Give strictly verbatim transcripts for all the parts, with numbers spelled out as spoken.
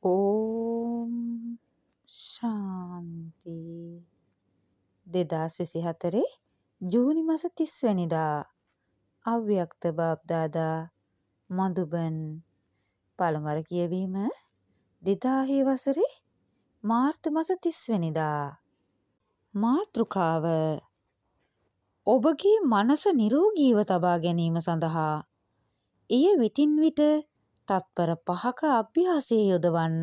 ඕම් ශාන්ති. දෙදාස් විසිහතරේ ජූනි මස තිස් වැනිදා අව්‍යක්ත බාප්දාදා මදුබන්. පළමුවර කියවීම දෙදාහේ වසරේ මාර්තු මස තිස් වැනිදා. මාතෘකාව ඔබගේ මනස නිරෝගීව තබා ගැනීම සඳහා එය විටින් විට තත්පර පහක අභ්‍යාසයේ යොදවන්න.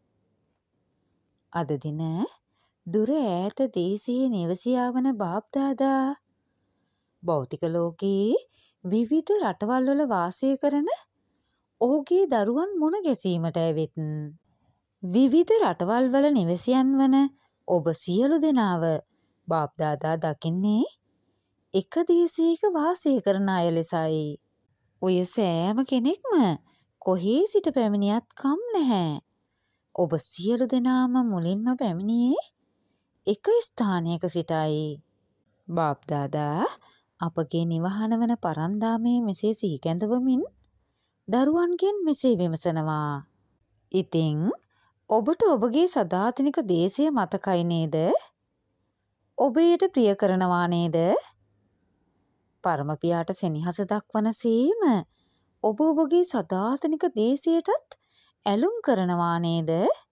අද දින දුර ඈත දේශයේ නිවසියා වන බාප්දාදා භෞතික ලෝකයේ විවිධ රටවල් වල වාසය කරන ඔහුගේ දරුවන් මුණ ගැසීමට ඇවිත් විවිධ රටවල් වල නිවසියන් වන ඔබ සියලු දෙනාව බාප්දාදා දකින්නේ එක දේශයක වාසය කරන අය ලෙසයි. ඔය සෑම කෙනෙක්ම කොහේ සිට පැමිණියත් කම් නැහැ. ඔබ සියලු දෙනාම මුලින්ම පැමිණියේ එක ස්ථානයක සිටයි. බාප්දාදා අපගේ නිවහන වන පරන්දාමේ මෙසේ සිහිකැඳවමින් දරුවන්ගෙන් මෙසේ විමසනවා. ඉතින් ඔබට ඔබගේ සදාතනික දේශය මතකයි නේද? ඔබ එයට ප්‍රිය කරනවා නේද? පරමපියාට සෙනෙහස දක්වන සේම ඔබ ඔබගේ සදාතනික දේශයටත් ඇලුම් කරනවා නේද?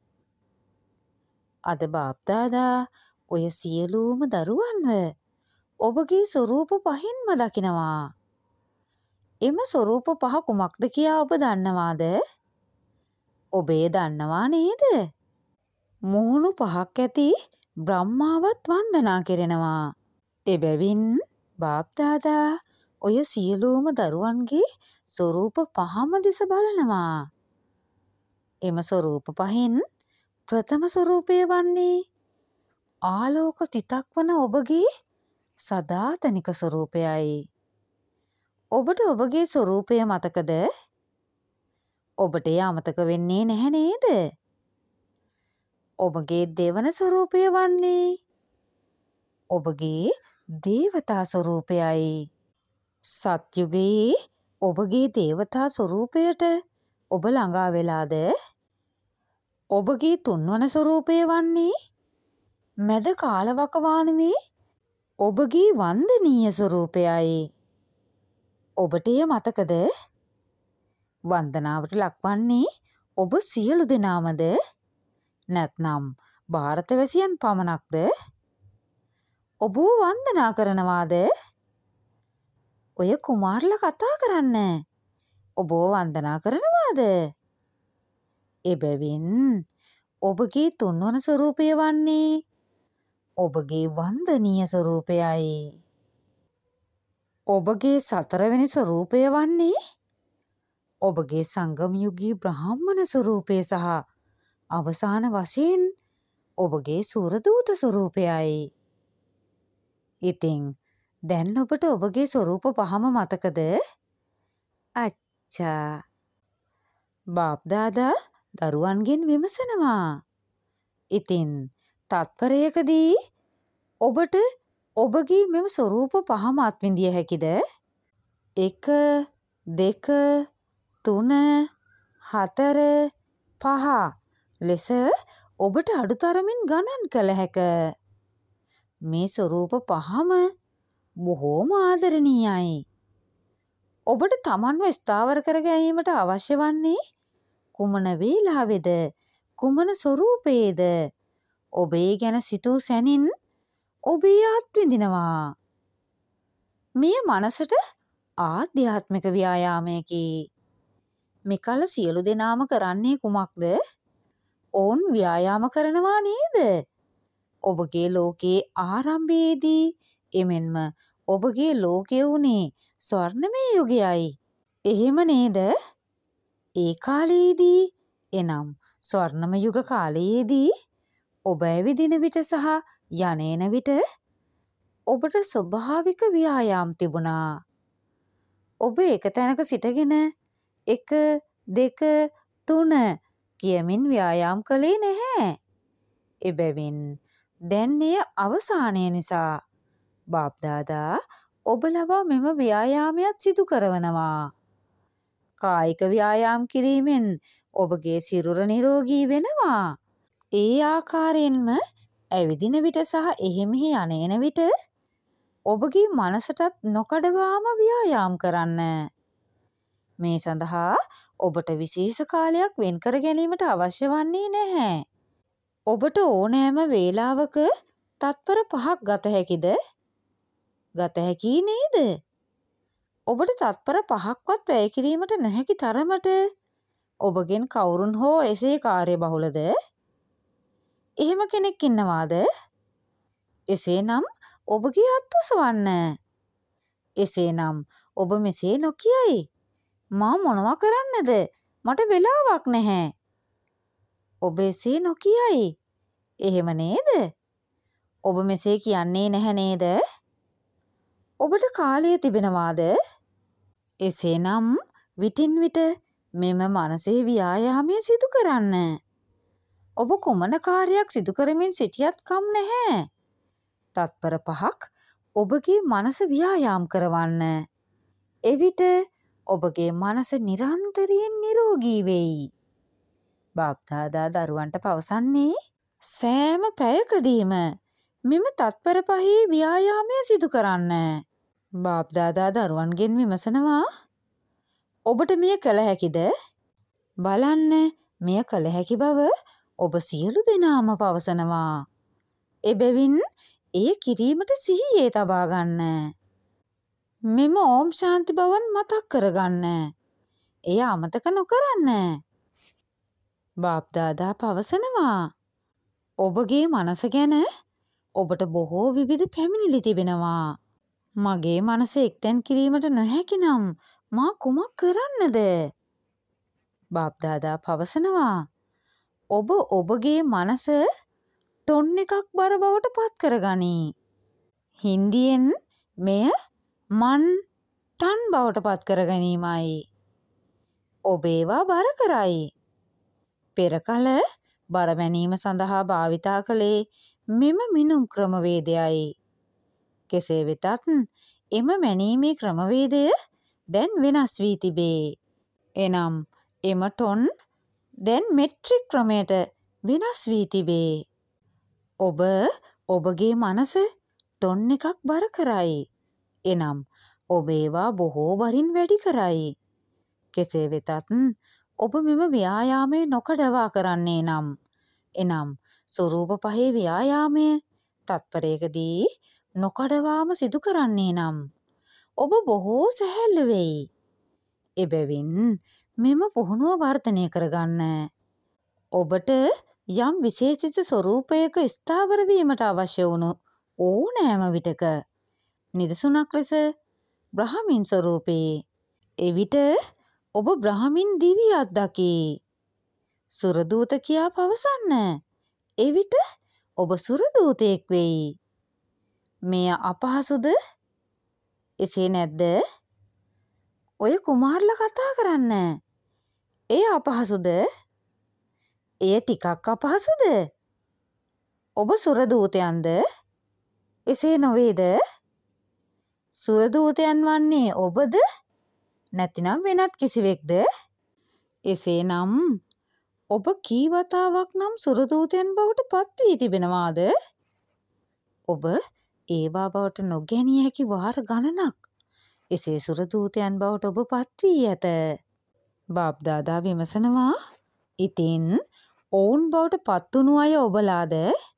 අද බාප්දාදා ඔය සියලුම දරුවන්ව ඔබගේ ස්වරූප පහින්ම දකිනවා. එම ස්වරූප පහ කුමක්ද කියා ඔබ දන්නවාද? ඔබ ඒ දන්නවා නේද? මුහුණු පහක් ඇති බ්‍රහ්මාවත් වන්දනා කෙරෙනවා. එබැවින් බාප්දාදා ඔය සියලුම දරුවන්ගේ ස්වරූප පහම දෙස බලනවා. එම ස්වරූප පහෙන් ප්‍රථම ස්වරූපය වන්නේ ආලෝක තිතක් වන ඔබගේ සදාතනික ස්වරූපයයි. ඔබට ඔබගේ ස්වරූපය මතකද? ඔබට එය අමතක වෙන්නේ නැහැ නේද? ඔබගේ දෙවන ස්වරූපය වන්නේ ඔබගේ දේවතා ස්වරූපයයි. සත්යුගයේ ඔබගේ දේවතා ස්වරූපයට ඔබ ළඟා වෙලාද? ඔබගේ තුන්වන ස්වරූපය වන්නේ මැද කාලවකවානුවේ ඔබගේ වන්දනීය ස්වරූපයයි. ඔබට එය මතකද? වන්දනාවට ලක්වන්නේ ඔබ සියලු දෙනාමද? නැත්නම් ಭಾರತවැසියන් පමණක්ද? ඔබ වන්දනා කරනවාද? ඔය කුමාරලා කතා කරන්න ඔබ වන්දනා කරනවාද? එබැවින් ඔබගේ තුන්වන ස්වරූපය වන්නේ ඔබගේ වන්දනීය ස්වරූපයයි. ඔබගේ සතරවෙනි ස්වරූපය වන්නේ ඔබගේ සංගම යුගී බ්‍රාහ්මණ ස්වරූපය සහ අවසාන වශයෙන් ඔබගේ සූරදූත ස්වරූපයයි. ඉතින් දැන් ඔබට ඔබගේ ස්වරූප පහම මතකද? අච්චා. බාප්දාදා දරුවන්ගෙන් විමසනවා. ඉතින් තත්පරයකදී ඔබට ඔබගේ මෙම ස්වරූප පහම අත්විඳිය හැකිද? එක, දෙක, තුන, හතර, පහ ලෙස ඔබට අඩුතරමින් ගණන් කළ හැක. මේ ස්වරූප පහම බොහෝම ආදරණීයයි. ඔබට තමන්ව ස්ථාවර කර ගැනීමට අවශ්‍ය වන්නේ කුමන වේලාවේද, කුමන ස්වරූපයේද? ඔබ ඒ ගැන සිතූ සැනින් ඔබ එය අත්විඳිනවා. මෙය මනසට ආධ්‍යාත්මික ව්‍යායාමයකි. මෙකල සියලු දෙනාම කරන්නේ කුමක්ද? ඔවුන් ව්‍යායාම කරනවා නේද? ඔබගේ ලෝකයේ ආරම්භයේදී එමෙන්ම ඔබගේ ලෝකය වුණේ ස්වර්ණමය යුගයයි. එහෙම නේද? ඒ කාලයේදී එනම් ස්වර්ණම යුග කාලයේදී ඔබ ඇවිදින විට සහ යන විට ඔබට ස්වභාවික ව්‍යායාම් තිබුණා. ඔබ එක තැනක සිටගෙන එක, දෙක, තුන කියමින් ව්‍යායාම් කළේ නැහැ. එබැවින් දැන් එය අවසානය නිසා බාප්දාදා ඔබ ලවා මෙම ව්‍යායාමයක් සිදු කරවනවා. කායික ව්‍යායාම් කිරීමෙන් ඔබගේ සිරුර නිරෝගී වෙනවා. ඒ ආකාරයෙන්ම ඇවිදින විට සහ එහෙ මෙහෙ යන විට ඔබගේ මනසටත් නොකඩවාම ව්‍යායාම් කරන්න. මේ සඳහා ඔබට විශේෂ කාලයක් වෙන් කර ගැනීමට අවශ්‍ය වන්නේ නැහැ. ඔබට ඕනෑම වේලාවක තත්පර පහක් ගත හැකිද? ගත හැකි නේද? ඔබට තත්පර පහක්වත් වැය කිරීමට නොහැකි තරමට ඔබගෙන් කවුරුන් හෝ එසේ කාර්යබහුලද? එහෙම කෙනෙක් ඉන්නවාද? එසේනම් ඔබගේ අත් ඔසවන්න. එසේනම් ඔබ මෙසේ නොකියයි. මා මොනවා කරන්නද? මට වෙලාවක් නැහැ. ඔබ එසේ නොකියයි. එහෙම නේද? ඔබ මෙසේ කියන්නේ නැහැ නේද? ඔබට කාලය තිබෙනවාද? එසේනම් විටින් විට මෙම මනසේ ව්‍යායාමය සිදු කරන්න. ඔබ කුමන කාර්යයක් සිදු කරමින් සිටියත් කම් නැහැ. තත්පර පහක් ඔබගේ මනස ව්‍යායාම් කරවන්න. එවිට ඔබගේ මනස නිරන්තරයෙන් නිරෝගී වෙයි. බාප්දාදා දරුවන්ට පවසන්නේ සෑම පැයකදීම මෙම තත්පර පහේ ව්‍යායාමය සිදු කරන්න. බාප්දාදා දරුවන්ගෙන් විමසනවා, ඔබට මෙය කළ හැකිද? බලන්න, මෙය කළ හැකි බව ඔබ සියලු දෙනාම පවසනවා. එබැවින් එය කිරීමට සිහියේ තබා ගන්න. මෙම ඕම් ශාන්ති බවන් මතක් කරගන්න. එය අමතක නොකරන්න. බාප්දාදා පවසනවා, ඔබගේ මනස ගැන ඔබට බොහෝ විවිධ පැමිණිලි තිබෙනවා. මගේ මනස එක්තැන් කිරීමට නොහැකි නම් මා කුමක් කරන්නද? බාප්දාදා පවසනවා, ඔබ ඔබගේ මනස ටොන් එකක් බර බවට පත් කරගනී. හින්දියෙන් මෙය මන් ටන් බවට පත් කර ගැනීමයි. ඔබ ඒවා බර කරයි. පෙර කල බර මැනීම සඳහා භාවිතා කළේ මෙම මිනුම් ක්‍රමවේදයයි. කෙසේ වෙතත් එම මැනීමේ ක්‍රමවේදය දැන් වෙනස් වී තිබේ. එනම් එම ටොන් දැන් මෙට්‍රික් ක්‍රමයට වෙනස් වී තිබේ. ඔබ ඔබගේ මනස ටොන් එකක් බර කරයි. එනම් ඔබ ඒවා බොහෝ බරින් වැඩි කරයි. කෙසේ වෙතත් ඔබ මෙම ව්‍යායාමය නොකඩවා කරන්නේ නම්, එනම් ස්වරූප පහේ ව්‍යායාමය තත්පරයකදී නොකඩවාම සිදු කරන්නේ නම් ඔබ බොහෝ සැහැල්ලු වෙයි. එබැවින් මෙම පුහුණුව වර්ධනය කරගන්න. ඔබට යම් විශේෂිත ස්වරූපයක ස්ථාවර වීමට අවශ්‍ය වුණු ඕනෑම විටක නිදසුනක් ලෙස බ්‍රහමින් ස්වරූපේ. එවිට ඔබ බ්‍රහමින් දිවියක් දකී. සුරදූත කියා පවසන්න. එවිට ඔබ සුරදූතයෙක් වෙයි. මෙය අපහසුද? එසේ නැද්ද? ඔය කුමාරලා කතා කරන්න. එය අපහසුද? එය ටිකක් අපහසුද? ඔබ සුරදූතයන්ද? එසේ නොවේද? සුරදූතයන් වන්නේ ඔබද? නැතිනම් වෙනත් කිසිවෙක්ද? එසේනම් ඔබ කී වතාවක් නම් සුරදූතයන් බවට පත් වී තිබෙනවාද? ඔබ ඒවා බවට නොගැනිය හැකි වාර ගණනක් එසේ සුරදූතයන් බවට ඔබ පත් වී ඇත. බාප්දාදා විමසනවා, ඉතින් ඔවුන් බවට පත්වුණු අය ඔබලාද?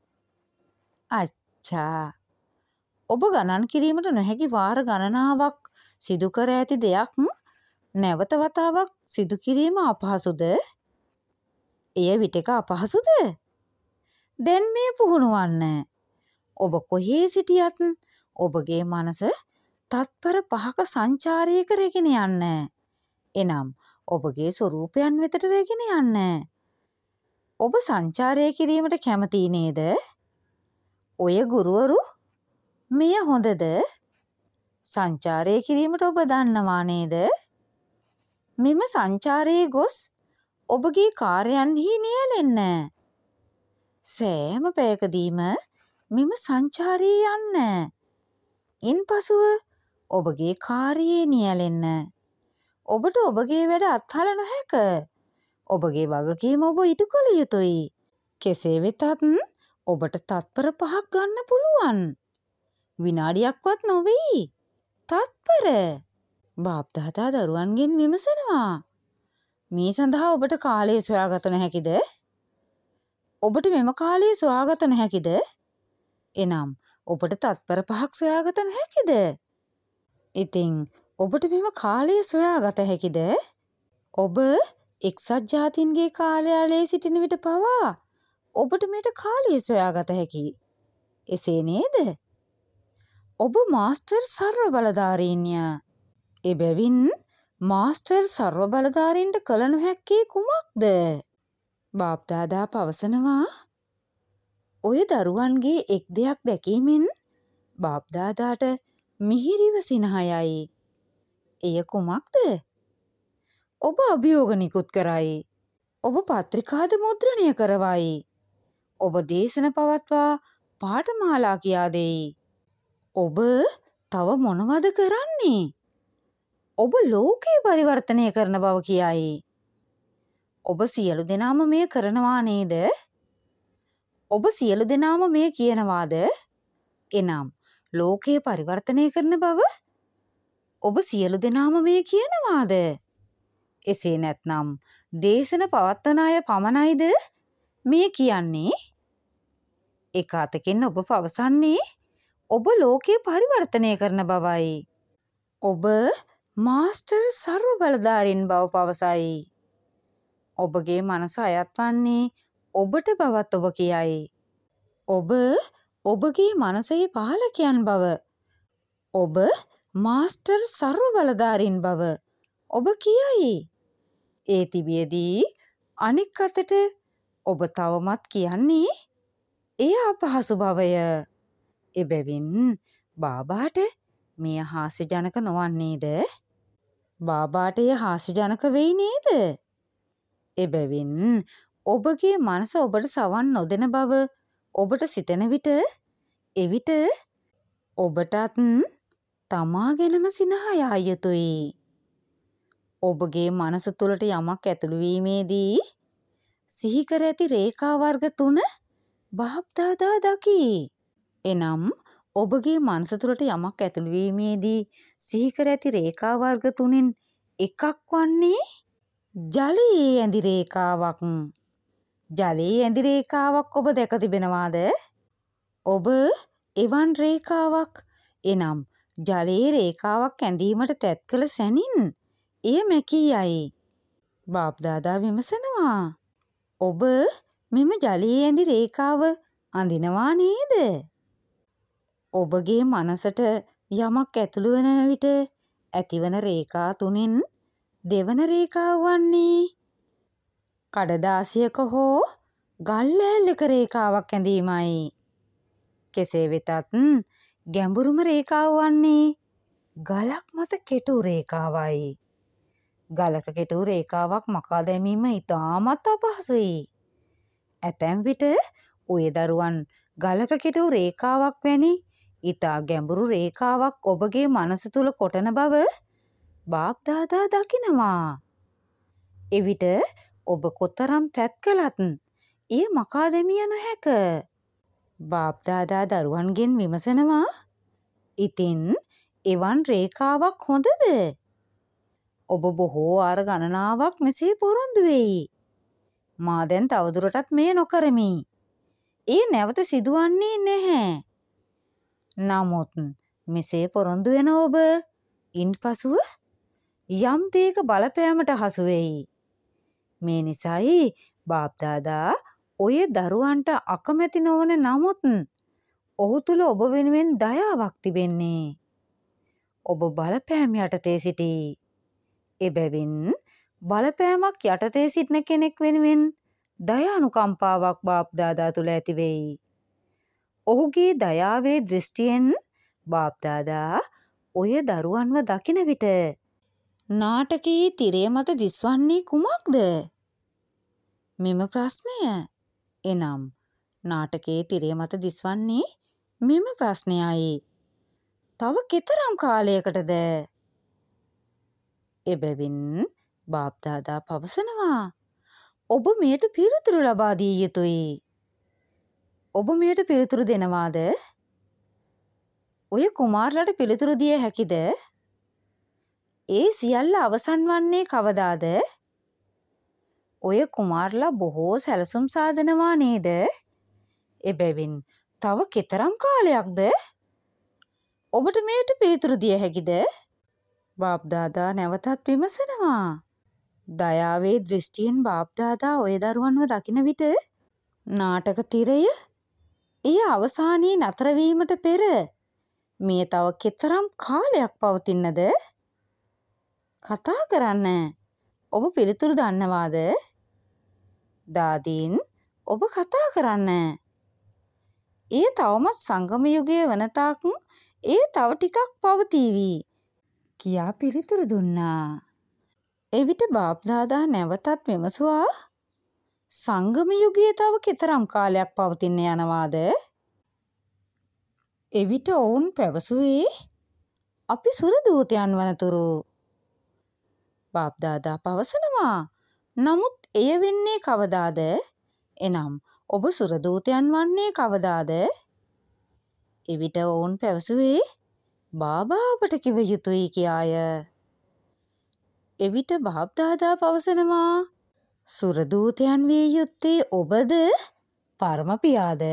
අච්චා, ඔබ ගණන් කිරීමට නොහැකි වාර ගණනාවක් සිදු කර ඇති දෙයක් නැවත වතාවක් සිදු කිරීම අපහසුද? එය විටක අපහසුද? දැන් මේ පුහුණුවන්න. ඔබ කොහේ සිටියත් ඔබගේ මනස තත්පර පහක සංචාරය කරගෙන යන්න. එනම් ඔබගේ ස්වරූපයන් වෙතට රැගෙන යන්න. ඔබ සංචාරය කිරීමට කැමති නේද? ඔය ගුරුවරු මෙය හොඳද? සංචාරය කිරීමට ඔබ දන්නවා නේද? මෙම සංචාරයේ ගොස් ඔබගේ කාර්යයන්හි නියැලෙන්න. සෑම පැයකදීම මෙම සංචාරයේ යන්න. ඉන්පසුව ඔබගේ කාර්යයේ නියැලෙන්න. ඔබට ඔබගේ වැඩ අත්හල නොහැක. ඔබගේ වගකීම ඔබ ඉටු කළ යුතුයි. කෙසේ වෙතත් ඔබට තත්පර පහක් ගන්න පුළුවන්. විනාඩියක්වත් නොවෙයි. තත්පර. බාප්දාදා දරුවන්ගෙන් විමසනවා. මේ සඳහා ඔබට කාලය සොයාගත නොහැකිද? ඔබට මෙම කාලය සොයාගත නොහැකිද? එනම් ඔබට තත්පර පහක් සොයාගත නොහැකිද? ඉතින් ඔබට මෙම කාලය සොයාගත හැකිද? ඔබ එක්සත් ජාතීන්ගේ කාර්යාලයේ සිටින විට පවා ඔබට මේට කාලය සොයාගත හැකි. එසේ නේද? ඔබ මාස්ටර් සර්ව බලධාරීන්ය. එබැවින් මාස්ටර් සර්ව බලධාරීන්ට කළ නොහැක්කේ කුමක්ද? බාප්දාදා පවසනවා. ඔය දරුවන්ගේ එක් දෙයක් දැකීමෙන් බාප්දාදාට මිහිරිව සිනහයයි. එය කුමක්ද? ඔබ අභියෝග නිකුත් කරයි. ඔබ පත්‍රිකාද මුද්‍රණය කරවයි. ඔබ දේශන පවත්වා පාඨමාලා කියා දෙයි. ඔබ තව මොනවද කරන්නේ? ඔබ ලෝකය පරිවර්තනය කරන බව කියයි. ඔබ සියලු දෙනාම මෙය කරනවා නේද? ඔබ සියලු දෙනාම මෙය කියනවාද? එනම් ලෝකය පරිවර්තනය කරන බව ඔබ සියලු දෙනාම මෙය කියනවාද? එසේ නැත්නම් දේශන පවත්වන අය පමණයිද මෙය කියන්නේ? එක අතකින් ඔබ පවසන්නේ ඔබ ලෝකය පරිවර්තනය කරන බවයි. ඔබ මාස්ටර් සර්ව බලධාරීන් බව පවසයි. ඔබගේ මනස අයත් වන්නේ ඔබට බවත් ඔබ කියයි. ඔබ ඔබගේ මනසේ පාලකයන් බව. ඔබ මාස්ටර් සර්ව බලධාරීන් බව ඔබ කියයි. ඒ තිබියදී අනෙක් අතට ඔබ තවමත් කියන්නේ එය අපහසු බවය. එබැවින් බාබාට මෙය හාස්‍යජනක නොවන්නේද? බාබාට එය හාස්‍යජනක වෙයි නේද? එබැවින් ඔබගේ මනස ඔබට සවන් නොදෙන බව ඔබට සිතෙන විට එවිට ඔබටත් තමා ගැනම සිනහ යා යුතුයි. ඔබගේ මනස තුළට යමක් ඇතුළු වීමේදී සිහි කර ඇති රේඛා වර්ග තුන බාප්දාදා දකි. එනම් ඔබගේ මනස තුළට යමක් ඇතුළු වීමේදී සිහි කර ඇති රේඛා වර්ග තුනෙන් එකක් වන්නේ ජලයේ ඇඳි රේඛාවක්. ජලයේ ඇඳි රේඛාවක් ඔබ දැක තිබෙනවාද? ඔබ එවන් රේඛාවක් එනම් ජලයේ රේඛාවක් ඇඳීමට තැත් කළ සැනින් එය මැකී යයි. බාප්දාදා විමසනවා. ඔබ මෙම ජලයේ ඇඳි රේඛාව අඳිනවා නේද? ඔබගේ මනසට යමක් ඇතුළු වන විට ඇතිවන රේඛා තුනෙන් දෙවන රේඛාව වන්නේ කඩදාසියක හෝ ගල් ලෑල්ලක රේඛාවක් ඇඳීමයි. කෙසේ වෙතත් ගැඹුරුම රේඛාව වන්නේ ගලක් මත කෙටු රේඛාවයි. ගලක කෙටු රේඛාවක් මකා දැමීම ඉතාමත් අපහසුයි. ඇතැම් විට ඔය දරුවන් ගලක කෙටු රේඛාවක් වැනි ඉතා ගැඹුරු රේඛාවක් ඔබගේ මනස තුල කොටන බව බාප්දාදා දකිනවා. එවිට ඔබ කොතරම් තැත් කළත් එය මකා දැමිය නොහැක. බාප්දාදා දරුවන්ගෙන් විමසනවා. ඉතින් එවන් රේඛාවක් හොඳද? ඔබ බොහෝ වාර ගණනාවක් මෙසේ පොරොන්දු වෙයි. මා දැන් තවදුරටත් මෙය නොකරමි. ඒ නැවත සිදුවන්නේ නැහැ. නමුත් මෙසේ පොරොන්දු වෙන ඔබ ඉන්පසුව යම් දෙයක බලපෑමට හසු වෙයි. මේ නිසායි බාප්දාදා ඔය දරුවන්ට අකමැති නොවන නමුත් ඔහු තුල ඔබ වෙනුවෙන් දයාවක් තිබෙන්නේ. ඔබ බලපෑම් යටතේ සිටී. එබැවින් බලපෑමක් යටතේ සිටින කෙනෙක් වෙනුවෙන් දයානුකම්පාවක් බාප්දාදා තුල ඇති වෙයි. ඔහුගේ දයාවේ දෘෂ්ටියෙන් බාප්දාදා ඔය දරුවන්ව දකින විට නාටකයේ තිරය මත දිස්වන්නේ කුමක්ද? මෙම ප්‍රශ්නය. එනම් නාටකයේ තිරය මත දිස්වන්නේ මෙම ප්‍රශ්නයයි. තව කෙතරම් කාලයකටද? එබැවින් බාප්දාදා පවසනවා. ඔබ මෙයට පිළිතුරු ලබා දිය යුතුයි. ඔබ මෙයට පිළිතුරු දෙනවාද? ඔය කුමාරලාට පිළිතුරු දිය හැකිද? ඒ සියල්ල අවසන් වන්නේ කවදාද? ඔය කුමාරලා බොහෝ සැලසුම් සාදනවා නේද? එබැවින් තව කෙතරම් කාලයක්ද? ඔබට මෙයට පිළිතුරු දිය හැකිද? බාප්දාදා නැවතත් විමසනවා. දයාවේ දෘෂ්ටියෙන් බාප්දාදා ඔය දරුවන්ව දකින විට නාටක තිරය එය අවසානයේ නතර වීමට පෙර මේ තව කෙතරම් කාලයක් පවතින්නද? කතා කරන්න. ඔබ පිළිතුරු දන්නවාද? දාදීන් ඔබ කතා කරන්න. එය තවමත් සංගම යුගය වනතාක් ඒ තව ටිකක් පවතීවි කියා පිළිතුරු දුන්නා. එවිට බාප්දාදා නැවතත් විමසුවා සංගම යුගයේ තව කෙතරම් කාලයක් පවතින්න යනවාද? එවිට ඔවුන් පැවසුවේ අපි සුරදූතයන් වනතුරු. බාප්දාදා පවසනවා නමුත් එය වෙන්නේ කවදාද? එනම් ඔබ සුරදූතයන් වන්නේ කවදාද? එවිට ඔවුන් පැවසුවේ බාබා අපට කිව යුතුයි කියාය. එවිට බාප්දාදා පවසනවා සුරදූතයන් විය යුත්තේ ඔබද පරමපියාද?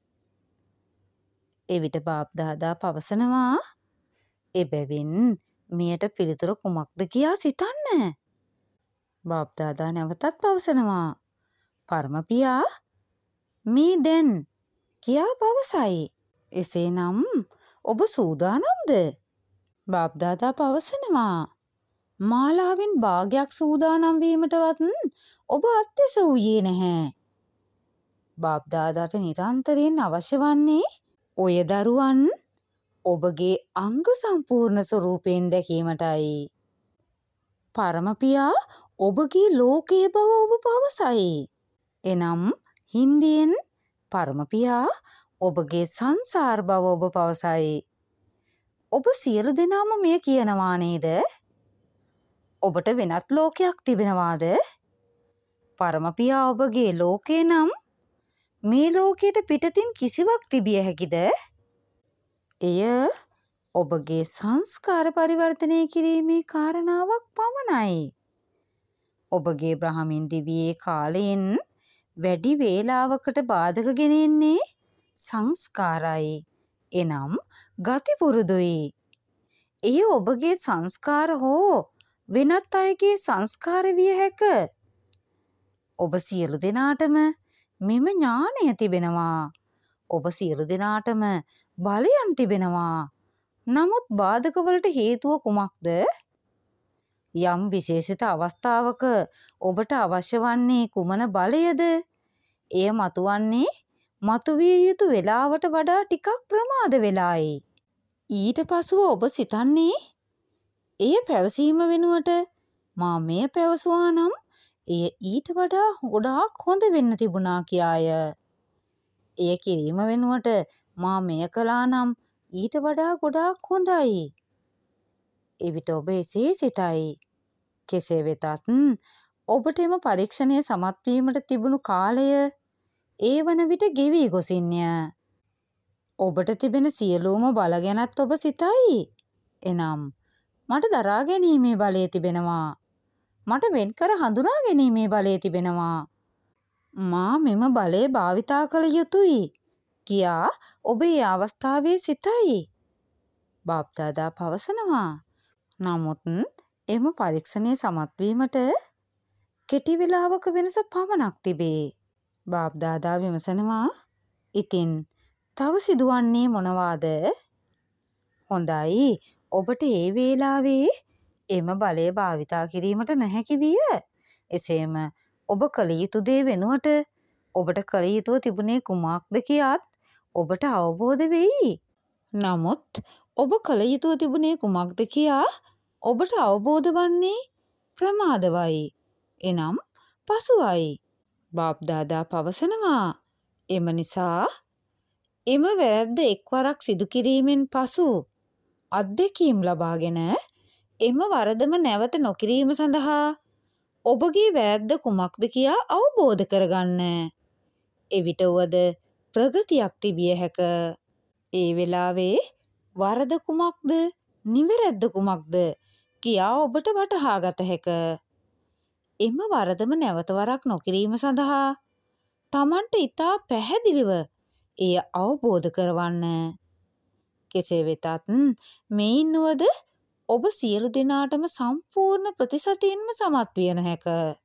එවිට බාප්දාදා පවසනවා එබැවින් මෙයට පිළිතුර කුමක්ද කියා සිතන්න. බාප්දාදා නැවතත් පවසනවා පරමපියා මේ දැන් කියා පවසයි. එසේනම් ඔබ සූදානම්ද? බාප්දාදා පවසනවා මාලාවෙන් භාගයක් සූදානම් වීමටවත් ඔබ අත්‍යස වූයේ නැහැ. බාප්දාදාට නිරන්තරයෙන් අවශ්‍ය වන්නේ ඔය දරුවන් ඔබගේ අංග සම්පූර්ණ ස්වරූපයෙන් දැකීමටයි. පරමපියා ඔබගේ ලෝකයේ බව ඔබ පවසයි. එනම් හින්දියෙන් පරමපියා ඔබගේ සංසාර බව ඔබ පවසයි. ඔබ සියලු දෙනාම මෙය කියනවා නේද? ඔබට වෙනත් ලෝකයක් තිබෙනවාද? පරමපියා ඔබගේ ලෝකේ නම් මේ ලෝකයට පිටතින් කිසිවක් තිබිය හැකිද? එය ඔබගේ සංස්කාර පරිවර්තනය කිරීමේ කාරණාවක් පමණයි. ඔබගේ බ්‍රහමින් දිවියේ කාලයෙන් වැඩි වේලාවකට බාධක ගෙනෙන්නේ සංස්කාරයි. එනම් ගති පුරුදුයි. එය ඔබගේ සංස්කාර හෝ වෙනත් අයගේ සංස්කාර විය හැක. ඔබ සියලු දෙනාටම මෙම ඥානය තිබෙනවා. ඔබ සියලු දෙනාටම බලයන් තිබෙනවා. නමුත් බාධකවලට හේතුව කුමක්ද? යම් විශේෂිත අවස්ථාවක ඔබට අවශ්‍ය වන්නේ කුමන බලයද? එය මතුවන්නේ මතුවිය යුතු වෙලාවට වඩා ටිකක් ප්‍රමාද වෙලායි. ඊට පසුව ඔබ සිතන්නේ එය පැවසීම වෙනුවට මා මෙය පැවසුවා නම් එය ඊට වඩා ගොඩාක් හොඳ වෙන්න තිබුණා කියාය. එය කිරීම වෙනුවට මා මෙය කළා නම් ඊට වඩා ගොඩාක් හොඳයි. එවිට ඔබ එසේ සිතයි. කෙසේ වෙතත් ඔබට එම පරීක්ෂණය සමත් වීමට තිබුණු කාලය ඒ වන විට ගෙවී ගොසින්ය. ඔබට තිබෙන සියලුම බල ගැනත් ඔබ සිතයි. එනම් මට දරා ගැනීමේ බලය තිබෙනවා. මට වෙන්කර හඳුනා ගැනීමේ බලය තිබෙනවා. මා මෙම බලය භාවිතා කළ යුතුයි කියා ඔබ ඒ අවස්ථාවේ සිතයි. බාප්දාදා පවසනවා නමුත් එම පරීක්ෂණය සමත් වීමට කෙටි වේලාවක වෙනස පමණක් තිබේ. බාප්දාදා විමසනවා ඉතින් තව සිදුවන්නේ මොනවාද? හොඳයි ඔබට ඒ වේලාවේ එම බලය භාවිතා කිරීමට නොහැකි විය. එසේම ඔබ කළ යුතු දේ වෙනුවට ඔබට කළ යුතුව තිබුණේ කුමක්ද කියාත් ඔබට අවබෝධ වෙයි. නමුත් ඔබ කළ යුතුව තිබුණේ කුමක්ද කියා ඔබට අවබෝධ වන්නේ ප්‍රමාදවයි. එනම් පසුවයි. බාප්දාදා පවසනවා එම නිසා එම වැරැද්ද එක්වරක් සිදු කිරීමෙන් පසු අත්දැකීම් ලබාගෙන එම වරදම නැවත නොකිරීම සඳහා ඔබගේ වැරැද්ද කුමක්ද කියා අවබෝධ කරගන්න. එවිට වුවද ප්‍රගතියක් තිබිය හැක. ඒ වෙලාවේ වරද කුමක්ද නිවැරැද්ද කුමක්ද කියා ඔබට වටහා ගත හැක. එම වරදම නැවත වරක් නොකිරීම සඳහා තමන්ට ඉතා පැහැදිලිව එය අවබෝධ කරවන්න. කෙසේ වෙතත් මෙයින් වුවද ඔබ සියලු දෙනාටම සම්පූර්ණ ප්‍රතිශතයෙන්ම සමත් විය නොහැක.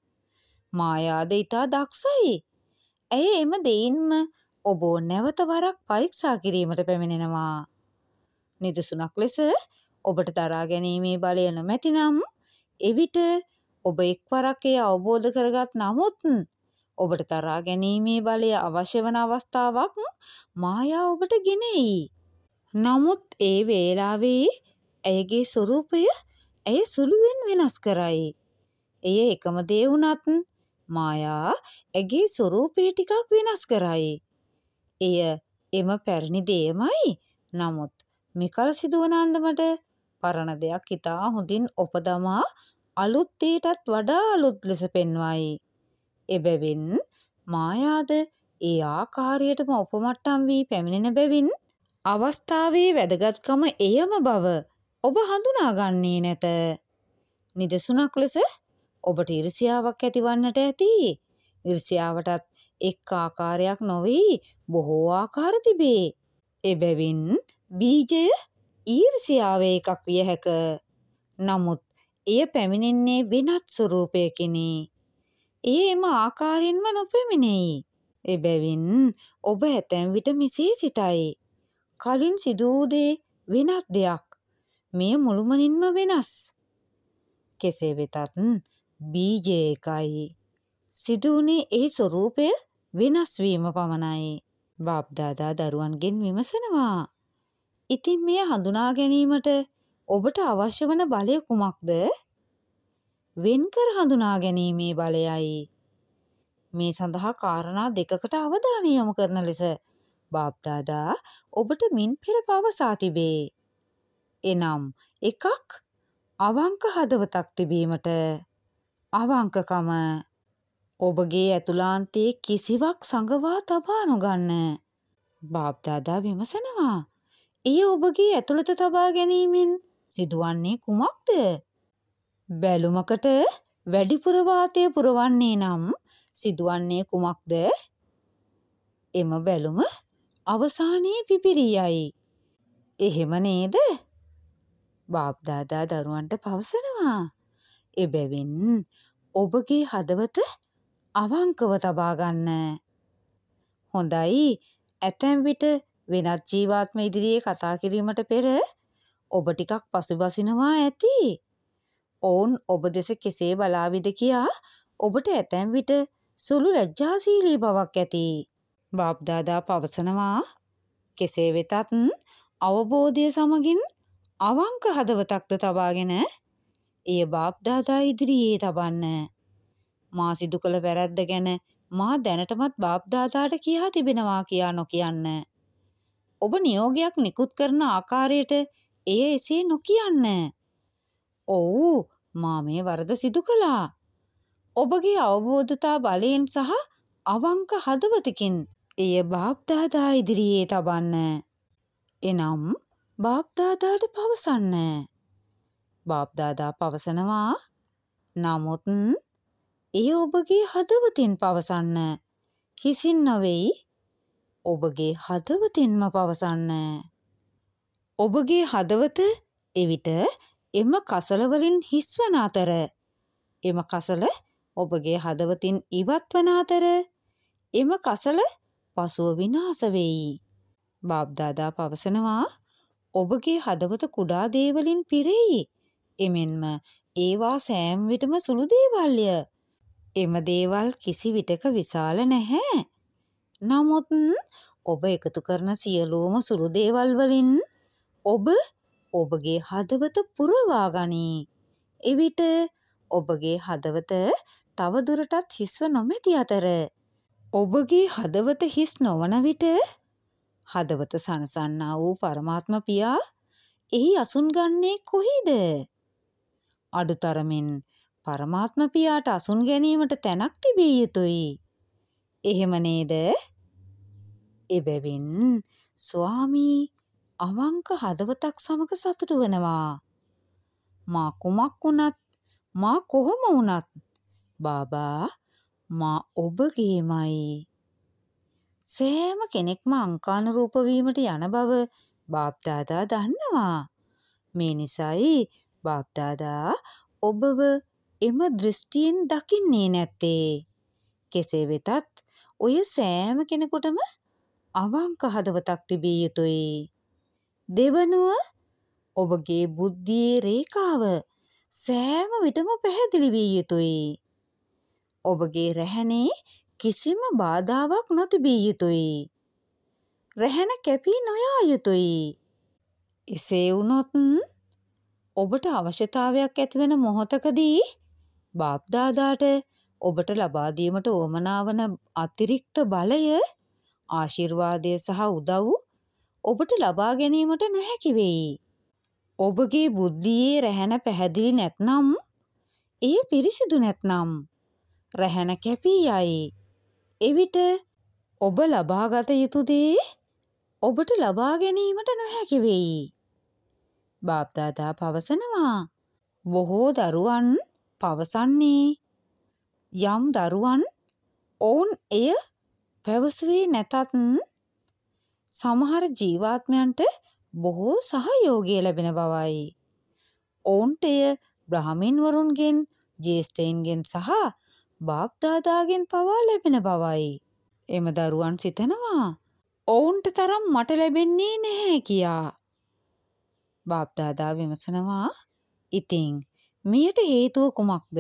මායාද ඉතා දක්ෂයි. ඇය එම දෙයින්ම ඔබ නැවත වරක් පරීක්ෂා කිරීමට පැමිණෙනවා. නිදසුනක් ලෙස ඔබට දරා ගැනීමේ බලය නොමැතිනම් එවිට ඔබ එක්වරක් එය අවබෝධ කරගත් නමුත් ඔබට දරා ගැනීමේ බලය අවශ්‍ය වන අවස්ථාවක් මායා ඔබට ගෙනෙයි. නමුත් ඒ වේලාවේ ඇයගේ ස්වරූපය ඇය සුළුවෙන් වෙනස් කරයි. එය එකම දේ වුණත් මායා ඇගේ ස්වරූපය ටිකක් වෙනස් කරයි. එය එම පැරණි දේමයි. නමුත් මෙකල සිදුවන අන්දමට පරණ දෙයක් ඉතා හොඳින් ඔපදමා අලුත් දේටත් වඩා අලුත් ලෙස පෙන්වයි. එබැවින් මායාද ඒ ආකාරයටම ඔපමට්ටම් වී පැමිණෙන බැවින් අවස්ථාවේ වැදගත්කම එයම බව ඔබ හඳුනාගන්නේ නැත. නිදසුනක් ලෙස ඔබට ඊර්ෂ්‍යාවක් ඇතිවන්නට ඇති. ඊර්ෂ්‍යාවටත් එක් ආකාරයක් නොවේ බොහෝ ආකාර තිබේ. එබැවින් බීජය ඊර්ෂ්‍යාව එකක් විය හැක. නමුත් එය පැමිණෙන්නේ වෙනත් ස්වරූපයකිනි. එය එම ආකාරයෙන්ම නොපැමිණෙයි. එබැවින් ඔබ ඇතැම් විට මෙසේ සිතයි. කලින් සිදු වූ දේ වෙනත් දෙයක්. මෙය මුළුමනින්ම වෙනස්. කෙසේ වෙතත් බීජය එකයි. සිදු වුණේ ඒ ස්වරූපය වෙනස් වීම පමණයි. බාප්දාදා දරුවන්ගෙන් විමසනවා. ඉතින් මෙය හඳුනා ගැනීමට ඔබට අවශ්‍ය වන බලය කුමක්ද? වෙන්කර හඳුනා ගැනීමේ බලයයි. මේ සඳහා කාරණා දෙකකට අවධානය යොමු කරන ලෙස බාප්දාදා ඔබට මින් පෙර පවසා තිබේ. එනම් එකක් අවංක හදවතක් තිබීමට. අවංකකම ඔබගේ ඇතුළාන්තයේ කිසිවක් සඟවා තබා නොගන්න. බාප්දාදා විමසනවා. එය ඔබගේ ඇතුළත තබා ගැනීමෙන් සිදුවන්නේ කුමක්ද? බැලුමකට වැඩිපුර වාතය පුරවන්නේ නම් සිදුවන්නේ කුමක්ද? එම බැලුම අවසානයේ පිපිරියයි. එහෙම නේද? බාප්දාදා දරුවන්ට පවසනවා. එබැවින් ඔබගේ හදවත අවංකව තබා ගන්න. හොඳයි. ඇතැම් විට වෙනත් ජීවාත්ම ඉදිරියේ කතා කිරීමට පෙර ඔබ ටිකක් පසුබසිනවා ඇති. ඔවුන් ඔබ දෙස කෙසේ බලාවිද කියා ඔබට ඇතැම් විට සුළු ලැජ්ජාශීලී බවක් ඇති. බාප්දාදා පවසනවා. කෙසේ වෙතත් අවබෝධය සමගින් අවංක හදවතක්ද තබාගෙන එය බාප්දාදා ඉදිරියේ තබන්න. මා සිදු කළ වැරැද්ද ගැන මා දැනටමත් බාප්දාදාට කියා තිබෙනවා කියා නොකියන්න. ඔබ නියෝගයක් නිකුත් කරන ආකාරයට එය එසේ නොකියන්න. ඔව් මා මේ වරද සිදු කළා. ඔබගේ අවබෝධතා බලයෙන් සහ අවංක හදවතකින් එය බාප්දාදා ඉදිරියේ තබන්න. එනම් බාප්දාදාට පවසන්න. බාප්දාදා පවසනවා. නමුත් එය ඔබගේ හදවතින් පවසන්න. හිසින් නොවෙයි. ඔබගේ හදවතින්ම පවසන්න. ඔබගේ හදවත එවිට එම කසල වලින් හිස්වන අතර එම කසල ඔබගේ හදවතින් ඉවත් වන අතර එම කසල පසුව විනාශ වෙයි. බාප්දාදා පවසනවා. ඔබගේ හදවත කුඩා දේවලින් පිරෙයි. එමෙන්ම ඒවා සෑම විටම සුළු දේවල්ය. එම දේවල් කිසි විටක විශාල නැහැ. නමුත් ඔබ එකතු කරන සියලුම සුළු දේවල් වලින් ඔබ ඔබගේ හදවත පුරවා ගනී. එවිට ඔබගේ හදවත තව දුරටත් හිස්ව නොමැති අතර ඔබගේ හදවත හිස් නොවන විට හදවත සනසන්නා වූ පරමාත්ම පියා එහි අසුන් ගන්නේ කොහිද? අඩුතරමින් පරමාත්ම පියාට අසුන් ගැනීමට තැනක් තිබිය යුතුයි. එහෙම නේද? එබැවින් ස්වාමී අවංක හදවතක් සමග සතුටු වෙනවා. මා කුමක් වුණත් මා කොහොම වුණත් බාබා මා ඔබගේමයි. සෑම කෙනෙක්ම අංකානුරූප වීමට යන බව බාප්දාදා දන්නවා. මේ නිසායි බාප්දාදා ඔබව එම දෘෂ්ටියෙන් දකින්නේ නැත්තේ. කෙසේ වෙතත් ඔය සෑම කෙනෙකුටම අවංක හදවතක් තිබිය යුතුයි. දෙවනුව ඔබගේ බුද්ධියේ රේඛාව සෑම විටම පැහැදිලි විය යුතුයි. ඔබගේ රැහැනේ කිසිම බාධාවක් නොතිබිය යුතුයි. රැහැන කැපී නොයා යුතුයි. එසේ වුණොත් ඔබට අවශ්‍යතාවයක් ඇතිවන මොහොතකදී බාප්දාදාට ඔබට ලබා දීමට උවමනා වන අතිරික්ත බලය, ආශිර්වාදය සහ උදව් ඔබට ලබා ගැනීමට නොහැකි වෙයි. ඔබගේ බුද්ධියේ රැහැන පැහැදිලි නැත්නම්, එය පිරිසිදු නැත්නම් රැහැන කැපී යයි. එවිට ඔබ ලබාගත යුතු දේ ඔබට ලබා ගැනීමට නොහැකි වෙයි. බාප්දාදා පවසනවා. බොහෝ දරුවන් පවසන්නේ යම් දරුවන් ඔවුන් එය පැවසුවේ නැතත් සමහර ජීවාත්මයන්ට බොහෝ සහයෝගය ලැබෙන බවයි. ඔවුන්ට එය බ්‍රාහ්මීන්වරුන්ගෙන්, ජ්‍යෙෂ්ඨයින්ගෙන් සහ බාප්දාදාගෙන් පවා ලැබෙන බවයි. එම දරුවන් සිතනවා ඔවුන්ට තරම් මට ලැබෙන්නේ නැහැ කියා. බාප්දාදා විමසනවා, ඉතින් මෙයට හේතුව කුමක්ද?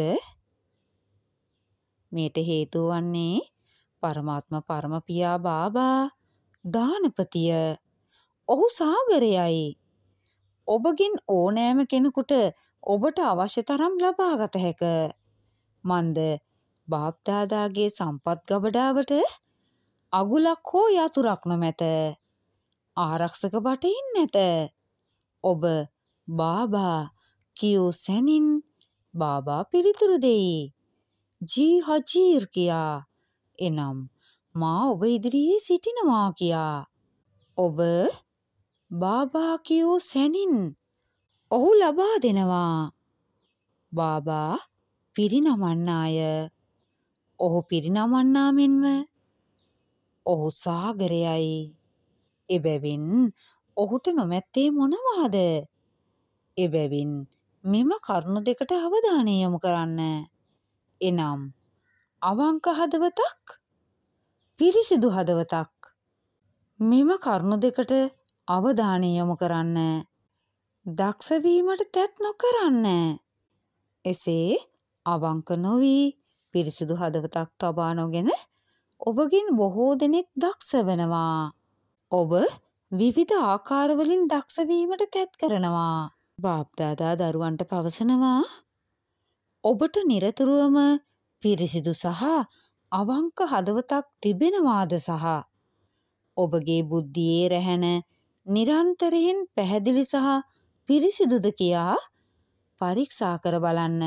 මෙයට හේතුව වන්නේ පරමාත්ම පරම පියා බාබා දානපතිය. ඔහු සාගරයයි. ඔබගෙන් ඕනෑම කෙනෙකුට ඔබට අවශ්‍ය තරම් ලබාගත හැක. මන්ද බාප්දාදාගේ සම්පත් ගබඩාවට අගුලක් හෝ යතුරක් නොමැත. ආරක්ෂක බටහින් නැත. ඔබ බාබා කියූ සැනින් බාබා පිළිතුරු දෙයි. ජී හජීර් කියා. එනම් මා ඔබ ඉදිරියේ සිටිනවා කියා. ඔබ බාබා කියූ සැනින් ඔහු ලබා දෙනවා. බාබා පිරිනමන්නාය. ඔහු පිරිනමන්නා මෙන්ම ඔහු සාගරයයි. එබැවින් ඔහුට නොමැත්තේ මොනවාද? එබැවින් මෙම කරුණු දෙකට අවධානය යොමු කරන්න. එනම් අවංක හදවතක්, පිරිසිදු හදවතක්. මෙම කරුණු දෙකට අවධානය යොමු කරන්න. දක්ෂ වීමට තැත් නොකරන්න. එසේ අවංක නොවි පිරිසිදු හදවතක් තබා නොගෙන ඔබගෙන් බොහෝ දෙනෙක් දක්ෂ වෙනවා. ඔබ විවිධ ආකාරවලින් දක්ෂ වීමට තැත් කරනවා. බාප්දාදා දරුවන්ට පවසනවා, ඔබට නිරතුරුවම පිරිසිදු සහ අවංක හදවතක් තිබෙනවාද සහ ඔබගේ බුද්ධියේ රැහැන නිරන්තරයෙන් පැහැදිලි සහ පිරිසිදුද කියා පරීක්ෂා කර බලන්න.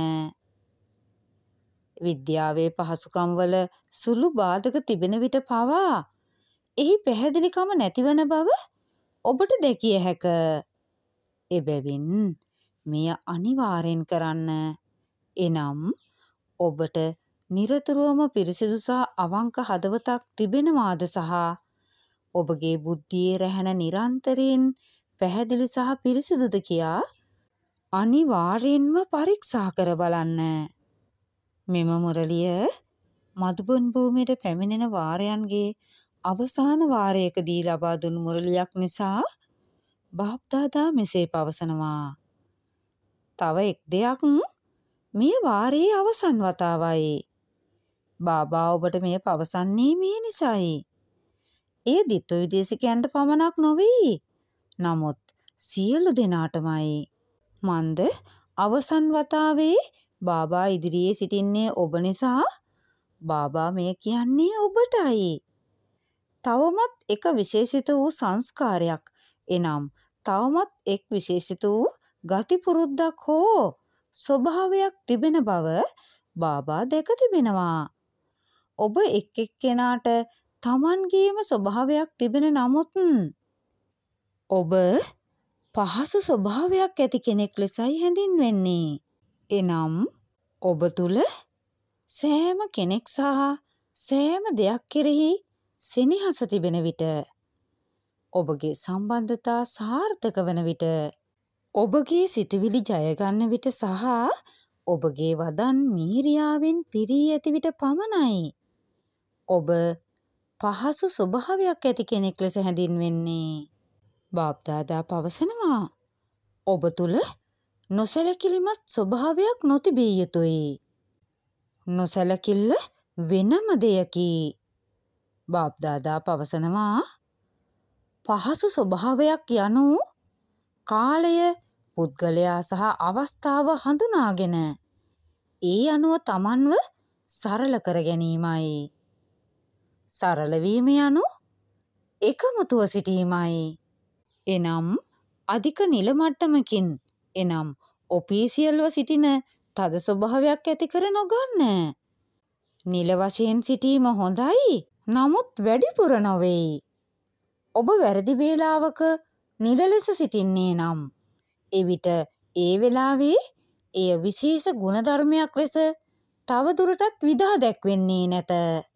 විද්‍යාවේ පහසුකම් වල සුළු බාධක තිබෙන විට පවා එහි පැහැදිලිකම නැතිවන බව ඔබට දැකිය හැක. එබැවින් මෙය අනිවාර්යෙන් කරන්න. එනම් ඔබට නිරතුරුවම පිරිසිදු සහ අවංක හදවතක් තිබෙනවාද සහ ඔබගේ බුද්ධියේ රැහැන නිරන්තරයෙන් පැහැදිලි සහ පිරිසිදුද කියා අනිවාර්යෙන්ම පරීක්ෂා කර බලන්න. මෙම මුරලිය මදුබන් භූමියට පැමිණෙන වාරයන්ගේ අවසාන වාරයකදී ලබා දුන් මුරලියක් නිසා බාප්දාදා මෙසේ පවසනවා. තව එක් දෙයක්, මේ වාරයේ අවසන් වතාවයි. බාබා ඔබට මෙය පවසන්නේ මේ නිසායි. එය දිට්ඨ විදේශිකයන්ට පමණක් නොවේ. නමුත් සියලු දෙනාටමයි. මන්ද අවසන් වතාවේ බාබා ඉදිරියේ සිටින්නේ ඔබ නිසා බාබා මේ කියන්නේ ඔබටයි. තවමත් එක විශේෂිත වූ සංස්කාරයක්, එනම් තවමත් එක් විශේෂිත වූ ගති පුරුද්දක් හෝ ස්වභාවයක් තිබෙන බව බාබා දැක තිබෙනවා. ඔබ එක් එක්කෙනාට තමන්ගේම ස්වභාවයක් තිබෙන නමුත් ඔබ පහසු ස්වභාවයක් ඇති කෙනෙක් ලෙසයි හැඳින්වෙන්නේ. එනම් ඔබ තුල සෑම කෙනෙක් සහ සෑම දෙයක් කෙරෙහි සෙනෙහස තිබෙන විට, ඔබගේ සම්බන්ධතා සාර්ථක වන විට, ඔබගේ සිතුවිලි ජය ගන්න විට සහ ඔබගේ වදන් මීරියාවෙන් පිරී ඇති විට පමණයි ඔබ පහසු ස්වභාවයක් ඇති කෙනෙක් ලෙස හැඳින්වෙන්නේ. බාප්දාදා පවසනවා ඔබ තුල නොසැලකිලිමත් ස්වභාවයක් නොතිබිය යුතුයි. නොසැලකිල්ල වෙනම දෙයකි. බාප්දාදා පවසනවා පහසු ස්වභාවයක් යනු කාලය, පුද්ගලයා සහ අවස්ථාව හඳුනාගෙන ඒ අනුව තමන්ව සරල කර ගැනීමයි. සරල වීම යනු එකමුතුව සිටීමයි. එනම් අධික නිල මට්ටමකින්, එනම් ඔපීසියල්ව සිටින තද ස්වභාවයක් ඇති කර නොගන්න. නිල වශයෙන් සිටීම හොඳයි, නමුත් වැඩිපුර නොවෙයි. ඔබ වැරදි වේලාවක නිල ලෙස සිටින්නේ නම් එවිට ඒ වෙලාවේ එය විශේෂ ගුණධර්මයක් ලෙස තවදුරටත් විදහා දැක්වෙන්නේ නැත.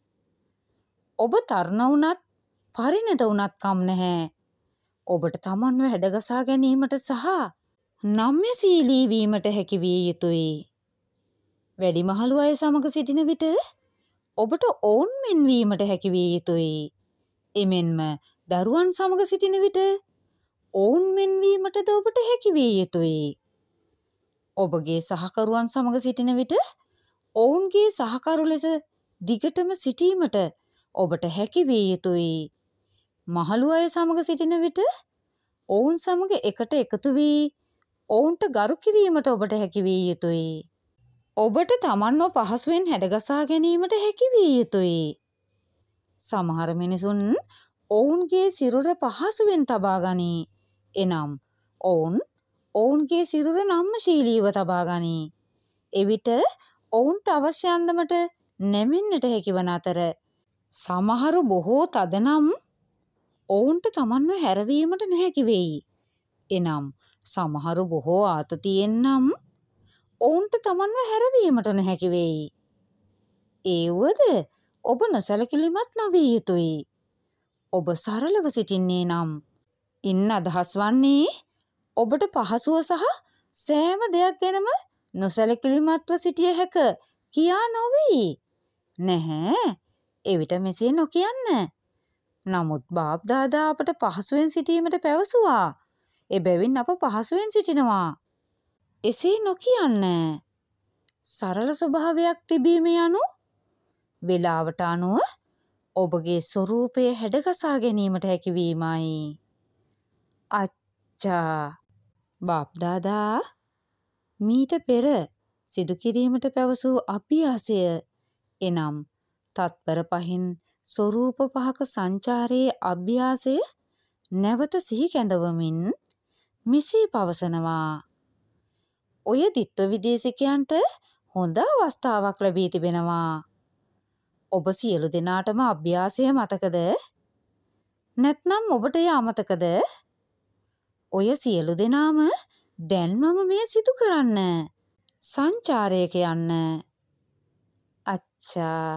ඔබ තරුණ වුණත් පරිණත වුණත් කම් නැහැ. ඔබට තමන්ව හැඩගසා ගැනීමට සහ නම්‍යශීලී වීමට හැකි විය යුතුයි. වැඩිමහලු අය සමග සිටින විට ඔබට ඔවුන් මෙන් වීමට හැකි විය යුතුයි. එමෙන්ම දරුවන් සමග සිටින විට ඔවුන් මෙන් වීමටද ඔබට හැකි විය යුතුයි. ඔබගේ සහකරුවන් සමග සිටින විට ඔවුන්ගේ සහකරු ලෙස දිගටම සිටීමට ඔබට හැකි විය යුතුයි. මහලු අය සමග සිටින විට ඔවුන් සමග එකට එකතු වී ඔවුන්ට ගරු කිරීමට ඔබට හැකි විය යුතුයි. ඔබට තමන්ව පහසුවෙන් හැඩගසා ගැනීමට හැකි විය යුතුයි. සමහර මිනිසුන් ඔවුන්ගේ සිරුර පහසුවෙන් තබා ගනී. එනම් ඔවුන් ඔවුන්ගේ සිරුර නම්‍යශීලීව තබා ගනී. එවිට ඔවුන්ට අවශ්‍ය අන්දමට නැමෙන්නට හැකිවන අතර සමහරු බොහෝ තද නම් ඔවුන්ට තමන්ව හැරවීමට නොහැකි වෙයි. එනම් සමහරු බොහෝ ආතතියෙන් නම් ඔවුන්ට තමන්ව හැරවීමට නොහැකි වෙයි. ඒ වුවද ඔබ නොසැලකිලිමත් නොවිය යුතුයි. ඔබ සරලව සිටින්නේ නම් ඉන් අදහස් වන්නේ ඔබට පහසුව සහ සෑම දෙයක් ගැනම නොසැලකිලිමත්ව සිටිය හැක කියා නොවෙයි. නැහැ, එවිට මෙසේ නොකියන්න. නමුත් බාප්දාදා අපට පහසුවෙන් සිටීමට පැවසුවා. එබැවින් අප පහසුවෙන් සිටිනවා. එසේ නොකියන්න. සරල ස්වභාවයක් තිබීම යනු වේලාවට අනුව ඔබගේ ස්වરૂපය හැඩගසා ගැනීමට හැකිවීමයි. අච්චා. බාප්දාදා මීට පෙර සිදු කිරීමට පැවසූ අභ්‍යාසය, එනම් තත්පර පහින් ස්වરૂප පහක සංචාරයේ අභ්‍යාසය නැවත සිහි කැඳවමින් මෙසේ පවසනවා. ඔය දිත්ව විදේශිකයන්ට හොඳ අවස්ථාවක් ලැබී තිබෙනවා. ඔබ සියලු දෙනාටම අභ්‍යාසය මතකද? නැත්නම් ඔබට එය අමතකද? ඔය සියලු දෙනාම දැන්මම මේ සිදු කරන්න. සංචාරයක යන්න. අච්චා.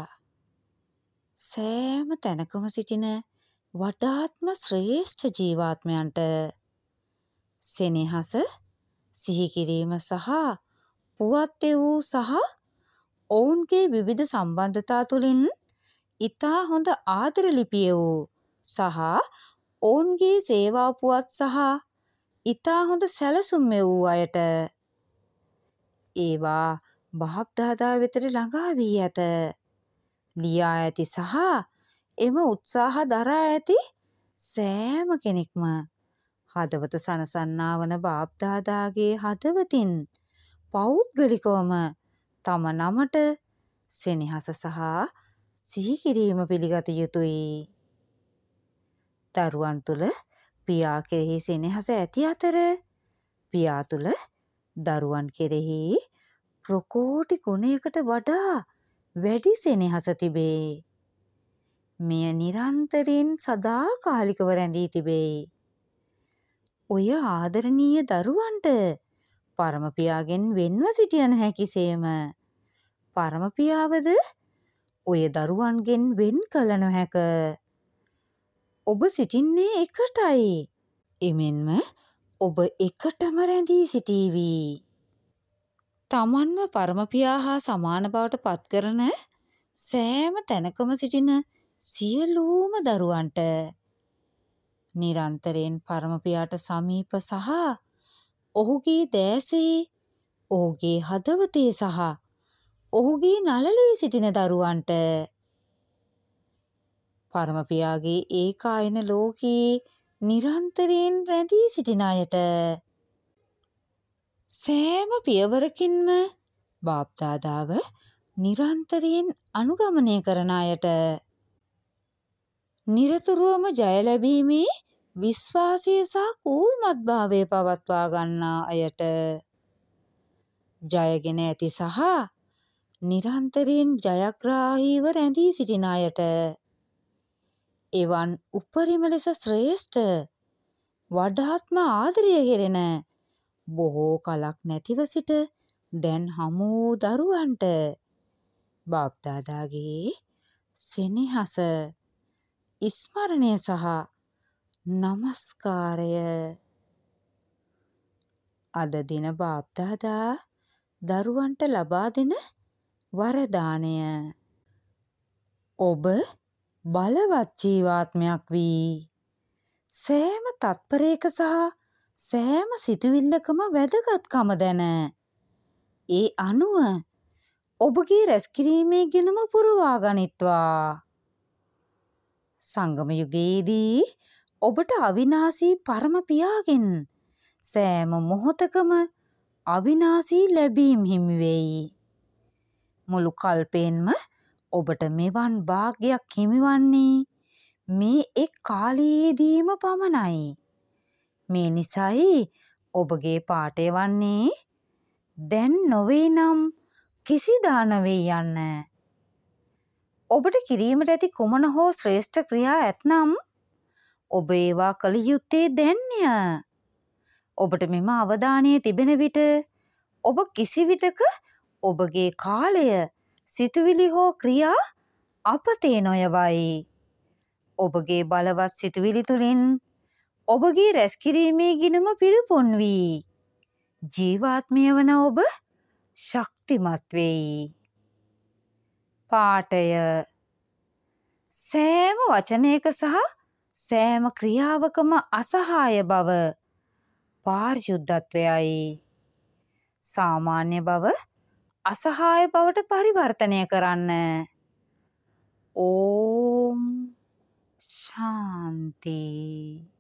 සෑම තැනකම සිටින වඩාත්ම ශ්‍රේෂ්ඨ ජීවාත්මයන්ට සෙනෙහස, සිහි කිරීම සහ පුවත් වූ සහ ඔවුන්ගේ විවිධ සම්බන්ධතා තුළින් ඉතා හොඳ ආදර ලිපිය වූ සහ ඔවුන්ගේ සේවා පුවත් සහ ඉතා හොඳ සැලසුම් වූ අයට ඒවා බාප්දාදා වෙතට ළඟා වී ඇත. ලියා ඇති සහ එම උත්සාහ දරා ඇති සෑම කෙනෙක්ම හදවත සනසන්නා වන බාප්දාදාගේ හදවතින් පෞද්ගලිකවම තම නමට සෙනෙහස සහ සිහි කිරීම පිළිගත යුතුයි. දරුවන් තුළ පියා කෙරෙහි සෙනෙහස ඇති අතර පියා තුළ දරුවන් කෙරෙහි ප්‍රකෝටි ගුණයකට වඩා වැඩි සෙනෙහස තිබේ. මෙය නිරන්තරයෙන් සදාකාලිකව රැඳී තිබේ. ඔය ආදරණීය දරුවන්ට පරමපියාගෙන් වෙන්ව සිටිය නොහැකිසේම පරමපියාවද ඔය දරුවන්ගෙන් වෙන් කළ නොහැක. ඔබ සිටින්නේ එකටයි. එමෙන්ම ඔබ එකටම රැඳී සිටීවි. තමන්ව පරමපියා හා සමාන බවට පත්කරන සෑම තැනකම සිටින සියලූම දරුවන්ට නිරන්තරයෙන් පරමපියාට සමීප සහ ඔහුගේ දෑසේ ඔහුගේ හදවතේ සහ ඔහුගේ නළලේ සිටින දරුවන්ට පරමපියාගේ ඒකායන ලෝකයේ නිරන්තරයෙන් රැඳී සිටින අයට සෑම පියවරකින්ම බාප්දාදාව නිරන්තරයෙන් අනුගමනය කරන අයට නිරතුරුවම ජය ලැබීමේ විශ්වාසය සහ කූල්මත්භාවය පවත්වා ගන්නා අයට ජයගෙන ඇති සහ නිරන්තරයෙන් ජයග්‍රාහීව රැඳී සිටින අයට එවන් උපරිම ලෙස ශ්‍රේෂ්ඨ වඩාත්ම ආදරය කෙරෙන බොහෝ කලක් නැතිව සිට දැන් හමු වූ දරුවන්ට බාප්දාදාගේ සෙනෙහස ස්මරණය සහ නමස්කාරය. අද දින බාප්දාදා දරුවන්ට ලබා දෙන වරදානය. ඔබ බලවත් ජීවාත්මයක් වී සෑම තත්පරයක සහ සෑම සිතුවිල්ලකම වැදගත්කම දැන ඒ අනුව ඔබගේ රැස්කිරීමේ ගිණුම පුරවා ගනිත්වා. සංගම යුගයේදී ඔබට අවිනාශී පරමපියාගෙන් සෑම මොහොතකම අවිනාශී ලැබීම් හිමි වෙයි. මුළු කල්පයෙන්ම ඔබට මෙවන් භාග්‍යයක් හිමිවන්නේ මේ එක් කාලයේදීම පමණයි. මේ නිසයි ඔබගේ පාඨය වන්නේ දැන් නොවේ නම් කිසිදා නොවේ යන්න. ඔබට කිරීමට ඇති කුමන හෝ ශ්‍රේෂ්ඨ ක්‍රියා ඇතනම් ඔබ ඒවා කළ යුත්තේ දැන්ය. ඔබට මෙම අවධානය තිබෙන විට ඔබ කිසිවිටක ඔබගේ කාලය සිතුවිලි හෝ ක්‍රියා අපතේ නොයවයි. ඔබගේ බලවත් සිතුවිලි තුළින් ඔබගේ රැස්කිරීමේ ගිණුම පිරිපුන් වී ජීවාත්මය වන ඔබ ශක්තිමත් වෙයි. පාඨය සෑම වචනයක සහ සෑම ක්‍රියාවකම අසහාය බව පාරිශුද්ධත්වයයි. සාමාන්‍ය බව අසහාය බවට පරිවර්තනය කරන්න. ඕම් ශාන්ති.